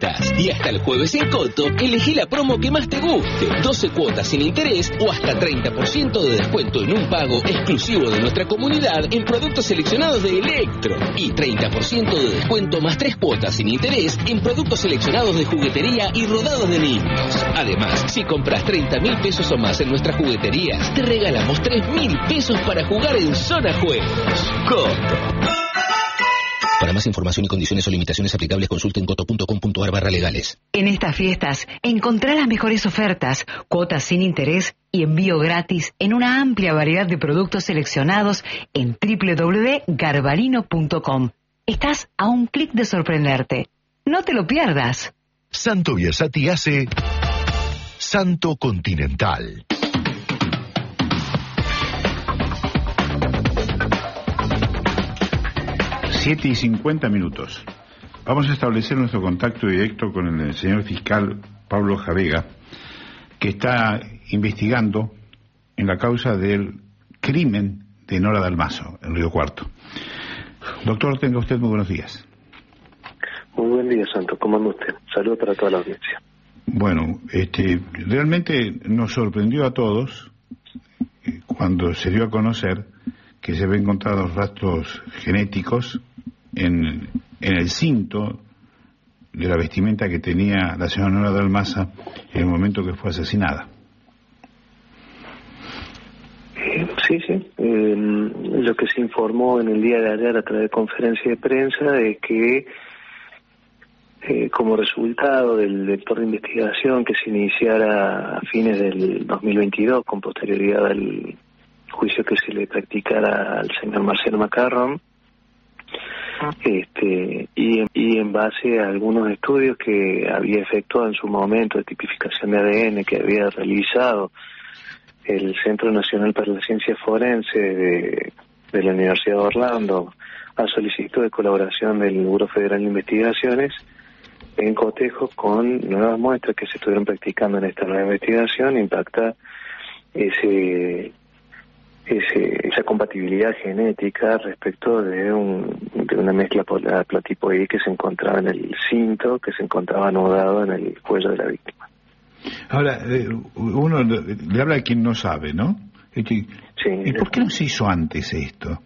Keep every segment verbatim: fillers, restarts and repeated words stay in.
cuotas. Y hasta el jueves en Coto, elegí la promo que más te guste. doce cuotas sin interés o hasta treinta por ciento de descuento en un pago exclusivo de nuestra comunidad en productos seleccionados de Electro. Y treinta por ciento de descuento más tres cuotas sin interés en productos seleccionados de juguetería y rodados de niños. Además, si compras treinta mil pesos o más en nuestras jugueterías, te regalamos tres mil pesos para jugar en Zona Juegos. Coto. Para más información y condiciones o limitaciones aplicables, consulten coto punto com punto ar barra legales. En estas fiestas, encontrá las mejores ofertas, cuotas sin interés y envío gratis en una amplia variedad de productos seleccionados en doble u doble u doble u punto garbarino punto com. Estás a un clic de sorprenderte. No te lo pierdas. Santo Biasati hace Santo Continental. siete y cincuenta minutos. Vamos a establecer nuestro contacto directo con el señor fiscal Pablo Javega, que está investigando en la causa del crimen de Nora Dalmazo, en Río Cuarto. Doctor, tenga usted muy buenos días. Muy buen día, Santo. ¿Cómo anda usted? Saludos para toda la audiencia. Bueno, este, realmente nos sorprendió a todos cuando se dio a conocer que se habían encontrado rastros genéticos en, en el cinto de la vestimenta que tenía la señora Nora Dalmazo en el momento que fue asesinada. Sí, sí. Eh, lo que se informó en el día de ayer a través de conferencia de prensa es que eh, como resultado del vector de investigación que se iniciara a fines del dos mil veintidós con posterioridad al juicio que se le practicara al señor Marcelo Macarrón, este y, y en base a algunos estudios que había efectuado en su momento de tipificación de A D N que había realizado el Centro Nacional para la Ciencia Forense de, de la Universidad de Orlando a solicitud de colaboración del Buró Federal de Investigaciones, en cotejo con nuevas muestras que se estuvieron practicando en esta nueva investigación, impacta ese Ese, esa compatibilidad genética respecto de, un, de una mezcla haplotipo I que se encontraba en el cinto, que se encontraba anudado en el cuello de la víctima. Ahora, uno le habla a quien no sabe, ¿no? Sí, ¿Y por qué no se hizo antes esto?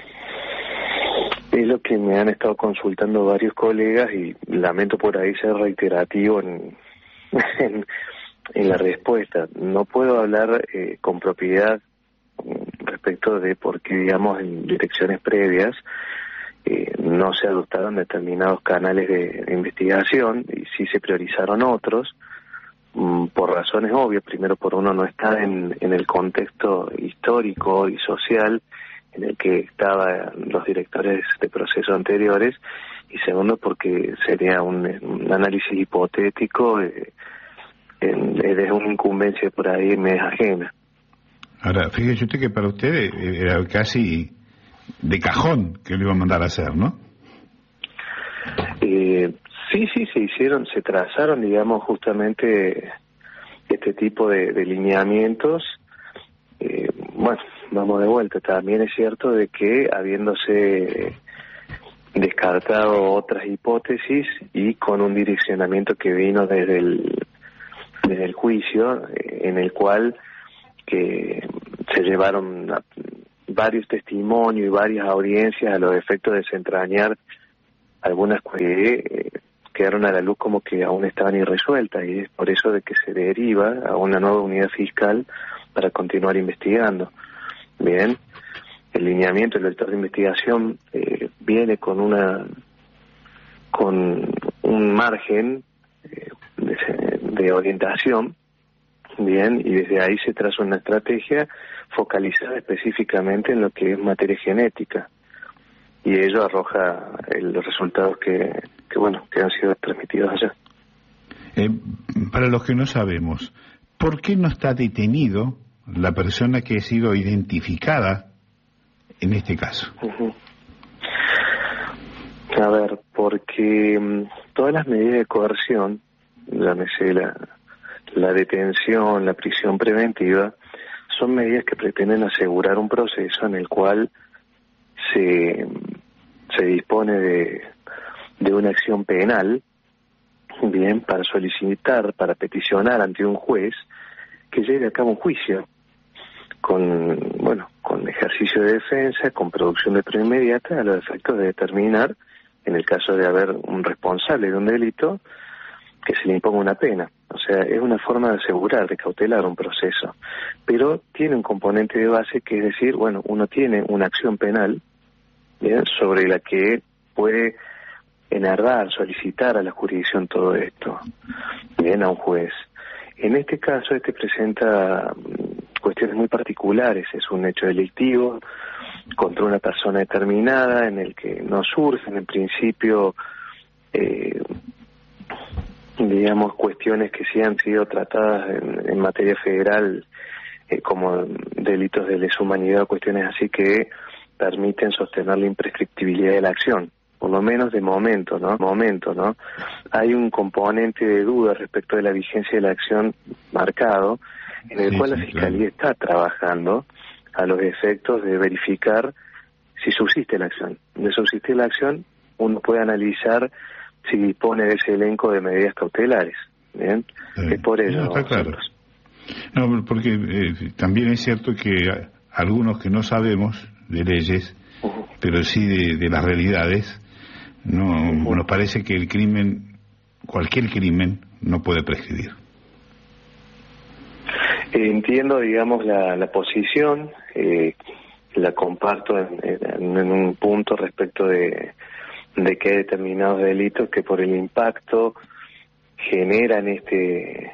Es lo que me han estado consultando varios colegas y lamento por ahí ser reiterativo en, en, en la respuesta. No puedo hablar eh, con propiedad respecto de por qué, digamos, en direcciones previas eh, no se adoptaron determinados canales de, de investigación y sí se priorizaron otros, mm, por razones obvias. Primero, por uno no estar en, en el contexto histórico y social en el que estaban los directores de procesos anteriores, y segundo, porque sería un, un análisis hipotético eh, en, desde una incumbencia por ahí me es ajena. Ahora, fíjese usted que para usted era casi de cajón que lo iba a mandar a hacer, ¿no? Eh, sí, sí, se hicieron, se trazaron, digamos, justamente este tipo de, de lineamientos. Eh, bueno, vamos de vuelta. También es cierto de que habiéndose descartado otras hipótesis y con un direccionamiento que vino desde el, desde el juicio, eh, en el cual que se llevaron a, varios testimonios y varias audiencias a los efectos de desentrañar algunas que eh, quedaron a la luz como que aún estaban irresueltas, y es por eso de que se deriva a una nueva unidad fiscal para continuar investigando. Bien, el lineamiento del vector de investigación eh, viene con una con un margen eh, de, de orientación. Bien, y desde ahí se traza una estrategia focalizada específicamente en lo que es materia genética, y ello arroja el, los resultados que, que bueno que han sido transmitidos allá. Eh, para los que no sabemos, ¿por qué no está detenido la persona que ha sido identificada en este caso? Uh-huh. A ver, porque um, todas las medidas de coerción, llámese la La detención, la prisión preventiva, son medidas que pretenden asegurar un proceso en el cual se, se dispone de, de una acción penal, bien, para solicitar, para peticionar ante un juez que lleve a cabo un juicio con, bueno, con ejercicio de defensa, con producción de prueba inmediata a los efectos de determinar, en el caso de haber un responsable de un delito, que se le imponga una pena. O sea, es una forma de asegurar, de cautelar un proceso. Pero tiene un componente de base que es decir, bueno, uno tiene una acción penal, ¿bien?, sobre la que puede enardar, solicitar a la jurisdicción todo esto, bien, a un juez. En este caso, este presenta cuestiones muy particulares. Es un hecho delictivo contra una persona determinada en el que no surgen en principio eh, digamos cuestiones que sí han sido tratadas en, en materia federal eh, como delitos de lesa humanidad o cuestiones así que permiten sostener la imprescriptibilidad de la acción, por lo menos de momento, ¿no? Momento, ¿no? Hay un componente de duda respecto de la vigencia de la acción marcado, en el sí, cual sí, la Fiscalía claro. está trabajando a los efectos de verificar si subsiste la acción. De subsistir la acción, uno puede analizar si dispone de ese elenco de medidas cautelares. ¿Bien? Sí. Es por ello. No, está claro. No, porque eh, también es cierto que algunos que no sabemos de leyes, uh-huh. pero sí de, de las realidades, no uh-huh. nos parece que el crimen, cualquier crimen, no puede prescribir. Entiendo, digamos, la, la posición, eh, la comparto en, en, en un punto respecto de, de que hay determinados delitos que por el impacto generan este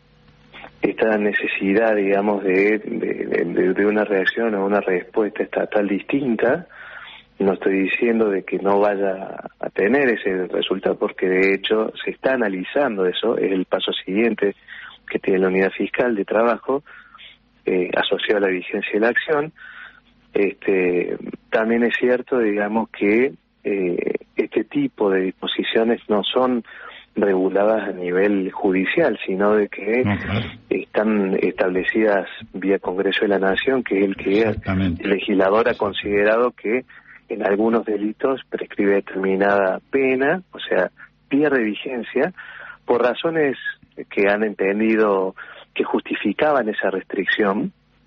esta necesidad, digamos, de, de, de, de una reacción o una respuesta estatal distinta. No estoy diciendo de que no vaya a tener ese resultado, porque de hecho se está analizando eso, es el paso siguiente que tiene la unidad fiscal de trabajo eh, asociado a la vigencia de la acción. Este, también es cierto, digamos, que eh, este tipo de disposiciones no son reguladas a nivel judicial, sino de que no, claro. están establecidas vía Congreso de la Nación, que es el que el legislador ha considerado que en algunos delitos prescribe determinada pena, o sea, pierde vigencia, por razones que han entendido que justificaban esa restricción,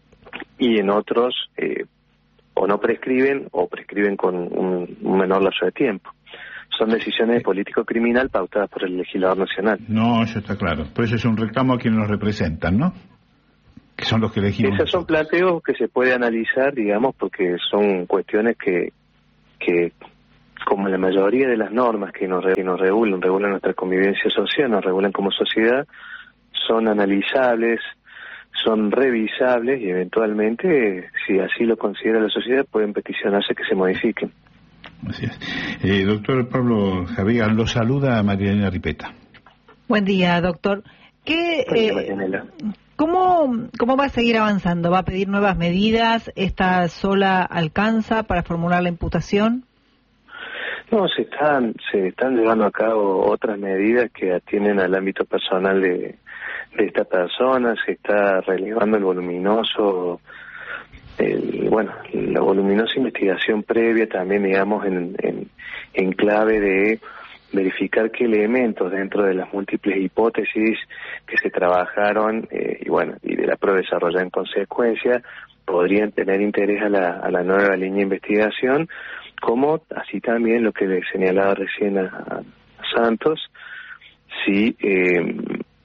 y en otros eh, o no prescriben o prescriben con un, un menor lapso de tiempo. Son decisiones de político criminal pautadas por el legislador nacional. No, eso está claro. Pues eso es un reclamo a quienes nos representan, ¿no? Que son los que elegimos. Esos son planteos que se puede analizar, digamos, porque son cuestiones que, que como la mayoría de las normas que nos, que nos regulan, regulan nuestra convivencia social, nos regulan como sociedad, son analizables, son revisables y eventualmente, si así lo considera la sociedad, pueden peticionarse que se modifiquen. Así es. Eh, doctor Pablo Javier, lo saluda Marianela Ripeta. Buen día, doctor. ¿Qué, eh, ¿cómo, ¿Cómo va a seguir avanzando? ¿Va a pedir nuevas medidas? ¿Esta sola alcanza para formular la imputación? No, se están, se están llevando a cabo otras medidas que atienden al ámbito personal de, de esta persona. Se está relevando el voluminoso, el, bueno, la voluminosa investigación previa también, digamos, en, en, en clave de verificar qué elementos dentro de las múltiples hipótesis que se trabajaron eh, y bueno, y de la prueba desarrollada en consecuencia, podrían tener interés a la, a la nueva línea de investigación, como así también lo que le señalaba recién a, a Santos, si eh,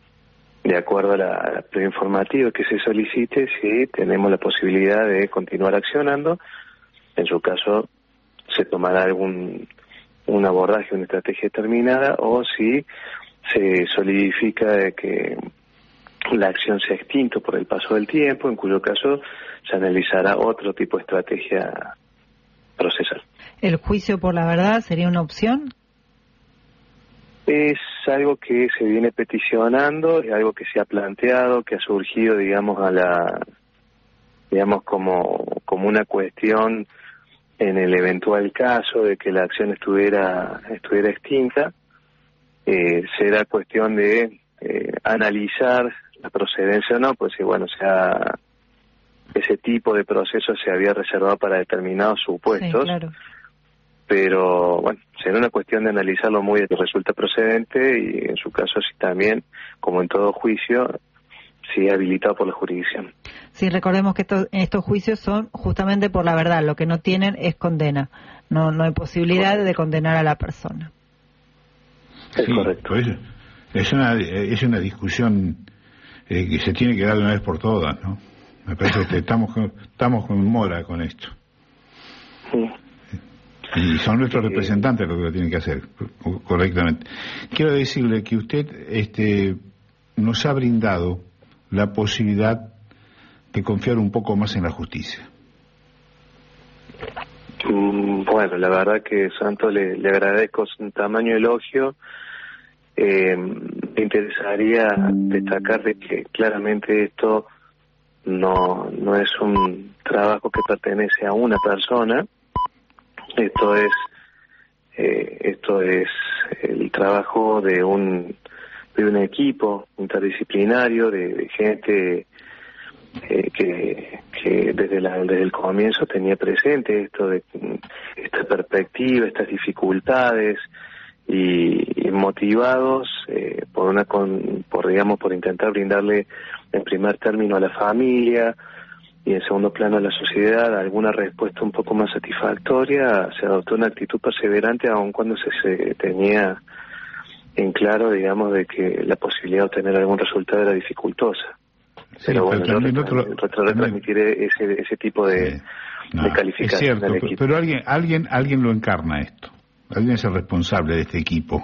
de acuerdo a la, a la prueba informativa que se solicite, si tenemos la posibilidad de continuar accionando, en su caso se tomará algún un abordaje, una estrategia determinada, o si se solidifica de que la acción se ha extinto por el paso del tiempo, en cuyo caso se analizará otro tipo de estrategia procesal. ¿El juicio por la verdad sería una opción? Es algo que se viene peticionando, es algo que se ha planteado, que ha surgido, digamos, a la, digamos, como, como una cuestión en el eventual caso de que la acción estuviera, estuviera extinta. Eh, será cuestión de eh, analizar la procedencia o no, pues si, bueno, sea, ese tipo de proceso se había reservado para determinados supuestos. Sí, claro. pero bueno, será una cuestión de analizarlo muy que resulta procedente y en su caso sí también, como en todo juicio, sí habilitado por la jurisdicción. Sí, recordemos que estos, estos juicios son justamente por la verdad, lo que no tienen es condena, no no hay posibilidad de condenar a la persona. Es sí, correcto. Pues es una es una discusión eh, que se tiene que dar de una vez por todas, ¿no? Me parece que estamos estamos con mora con esto. Sí. Y son nuestros sí. representantes los que lo tienen que hacer correctamente. Quiero decirle que usted este nos ha brindado la posibilidad de confiar un poco más en la justicia. Bueno, la verdad que Santo le, le agradezco un tamaño elogio. Eh, me interesaría destacar de que claramente esto no no es un trabajo que pertenece a una persona. Esto es eh, esto es el trabajo de un de un equipo interdisciplinario de, de gente eh, que, que desde la desde el comienzo tenía presente esto de esta perspectiva, estas dificultades y, y motivados eh, por una con, por digamos por intentar brindarle en primer término a la familia y en segundo plano a la sociedad alguna respuesta un poco más satisfactoria. Se adoptó una actitud perseverante aun cuando se, se tenía en claro, digamos, de que la posibilidad de obtener algún resultado era dificultosa. Sí, pero bueno, pero yo otro, retransmitiré ese ese tipo de, sí. no, de calificación. Es cierto, del pero, equipo. pero alguien alguien alguien lo encarna esto. Alguien es el responsable de este equipo.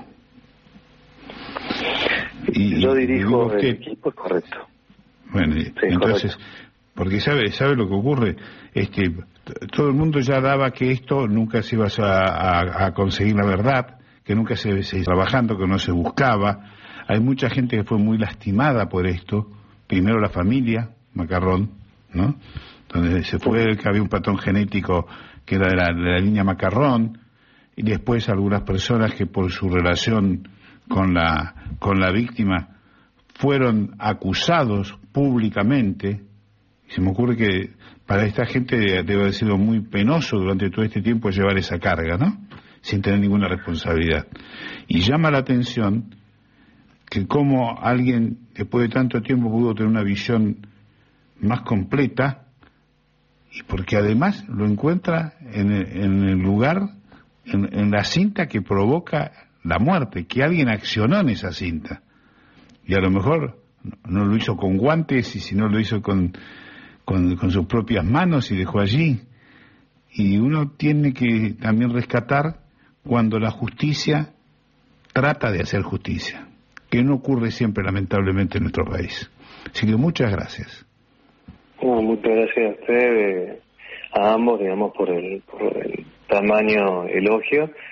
Y, yo dirijo el equipo, es correcto. Bueno, sí, entonces, correcto. Porque sabe sabe lo que ocurre, este todo el mundo ya daba que esto nunca se iba a, a, a conseguir la verdad, que nunca se, se trabajando, que no se buscaba. Hay mucha gente que fue muy lastimada por esto. Primero la familia Macarrón, ¿no? Donde se fue que había un patrón genético que era de la, de la línea Macarrón, y después algunas personas que por su relación con la con la víctima fueron acusados públicamente. Y se me ocurre que para esta gente debe haber sido muy penoso durante todo este tiempo llevar esa carga, ¿no? Sin tener ninguna responsabilidad. Y llama la atención que como alguien después de tanto tiempo pudo tener una visión más completa, y porque además lo encuentra en el, en el lugar, en, en la cinta que provoca la muerte, que alguien accionó en esa cinta. Y a lo mejor no lo hizo con guantes, y si no lo hizo con, con, con sus propias manos y dejó allí. Y uno tiene que también rescatar cuando la justicia trata de hacer justicia, que no ocurre siempre lamentablemente en nuestro país. Así que muchas gracias. No, muchas gracias a usted, a ambos, digamos, por el, por el tamaño elogio.